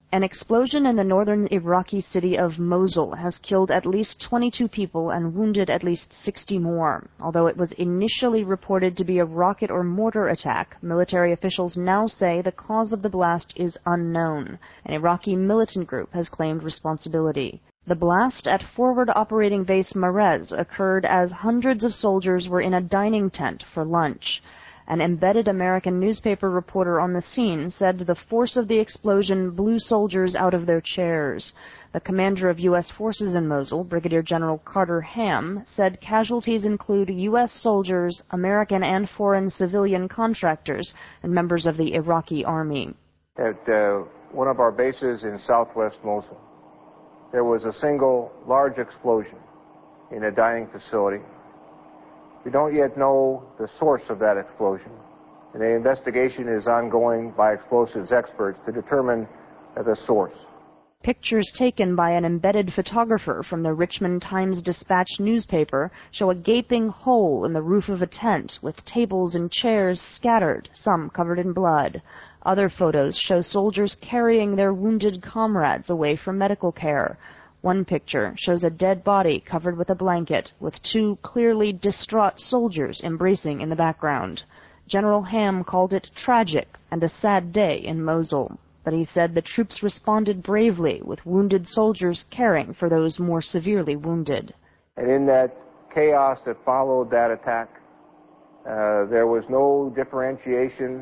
An explosion in the northern Iraqi city of Mosul has killed at least 22 people and wounded at least 60 more. Although it was initially reported to be a rocket or mortar attack, military officials now say the cause of the blast is unknown. An Iraqi militant group has claimed responsibility. The blast at Forward Operating Base Marez occurred as hundreds of soldiers were in a dining tent for lunch. An embedded American newspaper reporter on the scene said the force of the explosion blew soldiers out of their chairs. The commander of U.S. forces in Mosul, Brigadier General Carter Ham, said casualties include U.S. soldiers, American and foreign civilian contractors, and members of the Iraqi army. At one of our bases in southwest Mosul, there was a single large explosion in a dining facility. We don't yet know the source of that explosion, and the investigation is ongoing by explosives experts to determine the source. Pictures taken by an embedded photographer from the Richmond Times-Dispatch newspaper show a gaping hole in the roof of a tent with tables and chairs scattered, some covered in blood. Other photos show soldiers carrying their wounded comrades away for medical care. One picture shows a dead body covered with a blanket, with two clearly distraught soldiers embracing in the background. General Ham called it tragic and a sad day in Mosul, but he said the troops responded bravely, with wounded soldiers caring for those more severely wounded. And in that chaos that followed that attack, there was no differentiation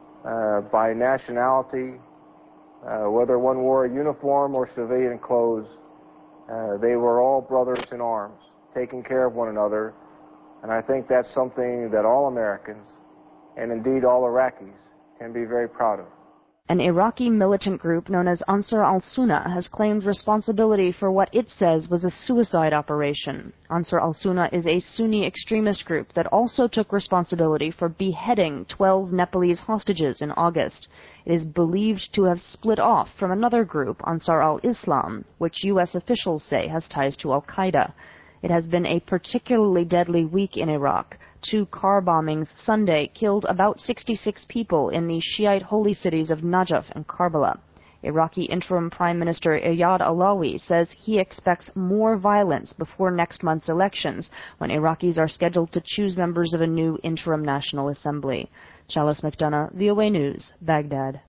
by nationality, whether one wore a uniform or civilian clothes. They were all brothers in arms, taking care of one another, and I think that's something that all Americans, and indeed all Iraqis, can be very proud of. An Iraqi militant group known as Ansar al-Sunna has claimed responsibility for what it says was a suicide operation. Ansar al-Sunna is a Sunni extremist group that also took responsibility for beheading 12 Nepalese hostages in August. It is believed to have split off from another group, Ansar al-Islam, which U.S. officials say has ties to al-Qaeda. It has been a particularly deadly week in Iraq. 2 car bombings Sunday killed about 66 people in the Shiite holy cities of Najaf and Karbala. Iraqi interim Prime Minister Iyad Allawi says he expects more violence before next month's elections, when Iraqis are scheduled to choose members of a new interim National Assembly. Chalice McDonough, VOA News, Baghdad.